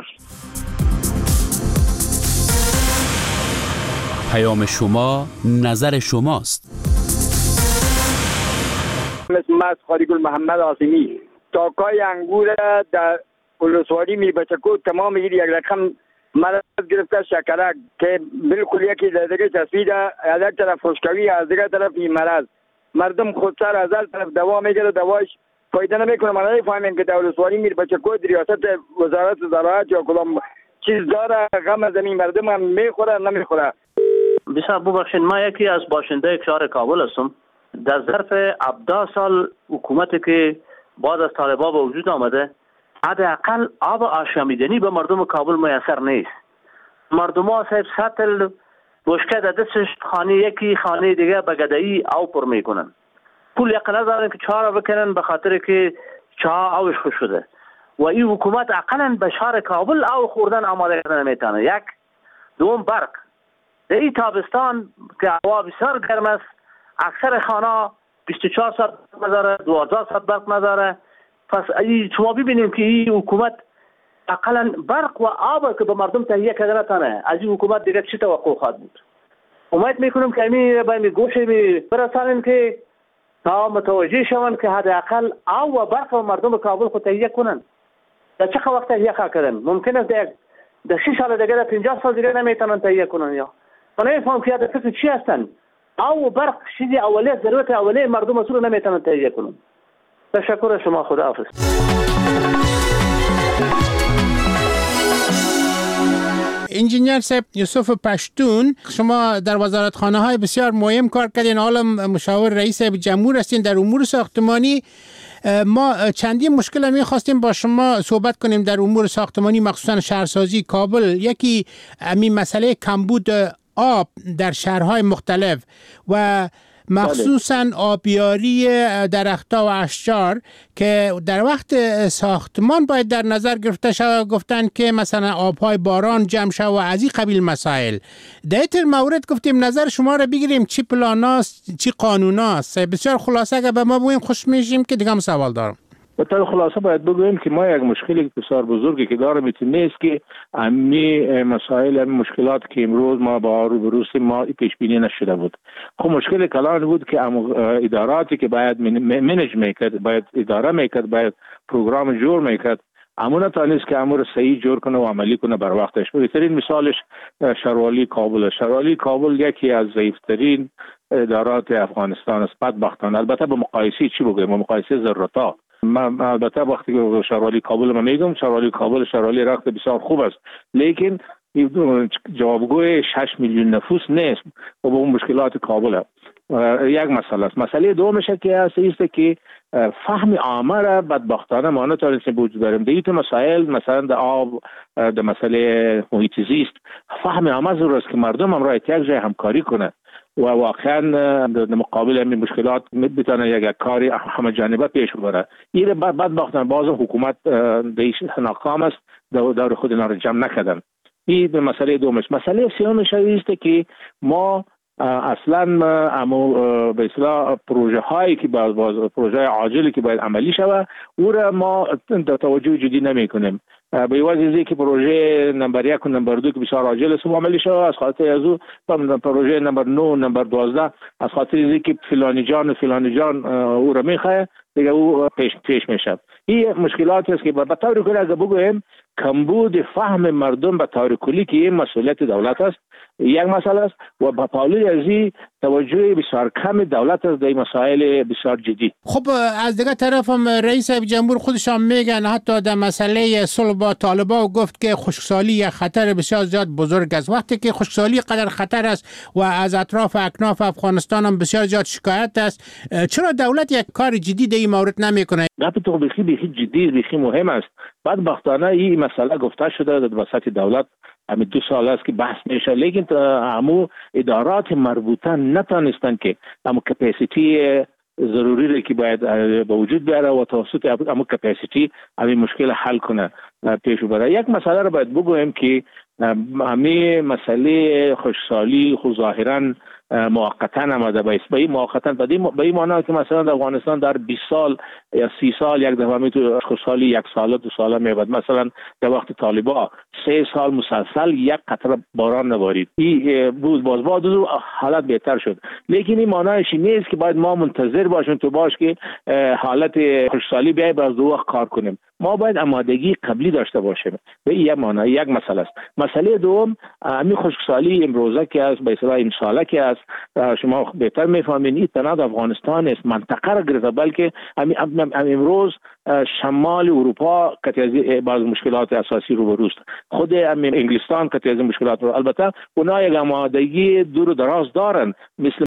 پیام شما نظر شماست.
مثل مس خاریگل محمد آسیمی تاکای انگور در ولسوالی میربچکو تمام یک رقم مرض گرفته شکرک که بالکل یکی در دیگه تصویر از یک طرف خشکوی از دیگه طرف این مرض مردم خودسر از هر طرف دوا میگیره دوایش فایده نمیکنه. ما نمیفهمیم که در ولسوالی میربچکو ریاست وزارت زراعت یا کدام چیز داره غم زمین مردم هم میخوره نمیخوره.
بسیار ببخشید ما یکی از باشنده شهر کابل هستم. در ظرف هفده سال حکومتی که بعد از طالبان به وجود آمده حداقل آب آشامیدنی به مردم کابل میسر نیست. مردم ها صاحب سطل بشکه در دستش خانه یکی خانه دیگه به گدایی آب پر میکنن. پول یقل ندارن که چهار بکنن به خاطر که چاه آبش خوش شده و این حکومت اقلا به شهر کابل آب خوردن آماده کردن نمیتونه. یک دوم برق در این تابستان که هوا بسیار گرم است اکثر خانه بیست و چهار ساعت نداره دوازده ساعت برق نداره. پس شما ببینیم که این حکومت اقلا برق و آب که به مردم تهیه کرده نتانه از این حکومت دیگه چی توقع خواهد بود. امید میکنم که امی به امی گوشه می برسانیم که تا متوجه شوند که حداقل آب و برق و مردم کابل خود تهیه کنن. در چه وقت تهیه خواهد کردن؟ ممکن است در شش سال دیگه در پنجاه سال دیگه نمیتونن تهیه کنن. یا من نمیفهم که در فکر چی هستن؟ آب و برق چیزی اولیه ضرورت اولیه مردم اصول نمیتونن تهیه کنن. تشکر شما. خداحافظ.
انجینیر صاحب یوسف پشتون، شما در وزارتخانه های بسیار مهم کار کردین، حالا مشاور رئیس جمهور هستین در امور ساختمانی. ما چندین مشکل می خواستیم با شما صحبت کنیم در امور ساختمانی مخصوصا شهرسازی کابل. یکی همین مسئله کمبود آب در شهرهای مختلف و مخصوصاً آبیاری درخت‌ها و اشجار که در وقت ساختمان باید در نظر گرفته شود. گفتن که مثلا آبهای باران جمع شود و از این قبیل مسائل. در این مورد گفتیم نظر شما را بگیریم، چی پلاناست چی قانوناست. بسیار خلاصه اگه به ما بگوین خوش میشیم که دیگه هم سوال دارم.
به طور خلاصه باید بگویم که ما یک مشکلی بسیار بزرگی که داریم میتونه است که امی مسائل امی مشکلات که امروز ما با روبروسی ما پیش بینی نشده بود. خب مشکل کلان بود که اداراتی که باید منیج میکرد، باید اداره میکرد، باید پروگرام جور میکرد، اما نتونست که امور صحیح جور کنه و عملی کنه بر وقتش. بهترین مثالش شهروالی کابل. شهروالی کابل یکی از ضعیفترین ادارات افغانستان است بدبختانه. البته به مقایسه چی بگویم؟ به مقایسه ذرتا. من البته وقتی که شهروالی کابل ما میگم شهروالی کابل شهروالی رخت بسیار خوب است، لیکن جوابگوی شش میلیون نفوس نیست و با اون مشکلات کابل یک مسئله است. مسئله دومش که هست است که فهم عامه را بدبختانه ما نتونستیم وجود داریم. دیگه مسائل مثلا در آب، در مسئله محیط زیست فهم عامه ضرور است که مردم هم را یک جای همکاری کنه و واقعا در مقابل این مشکلات بتونه یک کاری همه جانبه پیش ببره. این بدبختانه باز حکومت دیش ناکام است، دور خود اینا رو جمع نکردن. این به مسئله دومش. مسئله سومش است که ما اصلا اما به اصطلاح پروژه هایی که باز باز پروژه عاجلی که باید عملی شود او را ما توجه جدی نمی کنیم. به واسطه که پروژه نمبر یک و نمبر دو که بسیار عاجل است عملی شود، از خاطر از او پروژه نمبر نه نمبر دوازده از خاطر از که فلانی جان و فلانی جان او را میخواه دیگه او پیش پیش میشه. این مشکلاتی است که به طور کلی اگه بگویم کمبود فهم مردم به طور کلی که این مسئولیت دولت است یک مسئله است و به پالوی از این توجه بسیار کم دولت است در مسائل بسیار جدی.
خب از دیگه طرف هم رئیس جمهور خودشان میگن حتی در مسئله صلح با طالبان گفت که خشکسالی یک خطر بسیار زیاد بزرگ است. وقتی که خشکسالی قدر خطر است و از اطراف اکناف افغانستان هم بسیار زیاد شکایت است، چرا دولت یک کار جدی در این مورد نمیکنه؟
گپ تو بخی بخی جدی بخی مهم است. بدبختانه این مسئله گفته شده در وسط دولت همین دو سال است که بحث میشه، لیکن همو ادارات مربوطه نتونستن که همو کپاسیتی ضروری که باید به وجود بیاره و توسط همو کپاسیتی همین مشکل حل کنه پیش بره. یک مسئله رو باید بگویم که همین مسئله خشکسالی خود ظاهرا موقتا آمده به این موقتا به این معنی که مثلا در افغانستان در بیست سال یا سی سال یک دفعه میتونه خشکسالی یک ساله دو ساله میبود. مثلا در وقت طالبا سه سال مسلسل یک قطره باران نبارید، این بود باز بعد از حالت بهتر شد. لیکن این معنیش نیست که باید ما منتظر باشیم تو باش که حالت خشکسالی بیای باز دو وقت کار کنیم. ما باید آمادگی قبلی داشته باشیم. به این یک معنی یک مسئله است. مسئله دوم همین خشکسالی امروزه که است به اصطلاح این ساله که است، شما بهتر میفهمین این تنها افغانستان است منطقه را گرفته، بلکه امروز شمال اروپا که از بعض مشکلات اساسی روبرو است، خود انگلستان که از مشکلات رو، البته اونها یک آمادگی دور و دراز دارن مثل